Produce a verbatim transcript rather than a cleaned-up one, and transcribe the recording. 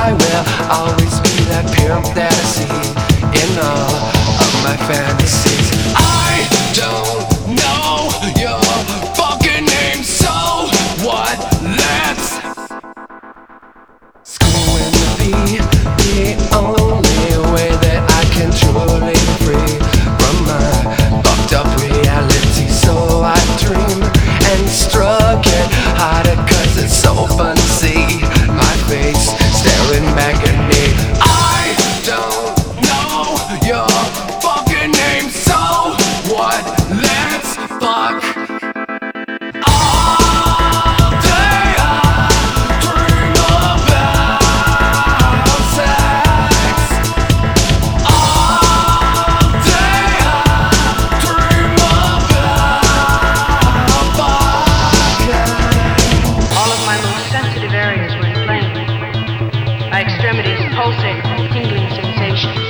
I will always be that pimp that I see in all of my fantasies. I don't know your fucking name, so what? Let's screw the beat, the only way that I can truly be free from my fucked up reality. So I dream and struck it harder, cause it's so fun to see my face staring back at me. I don't know your fucking name, so what? Let's fuck. All day I dream about sex. All day I dream about fucking. All of my most sensitive areas were inflamed. My extremities pulsated with tingling sensations.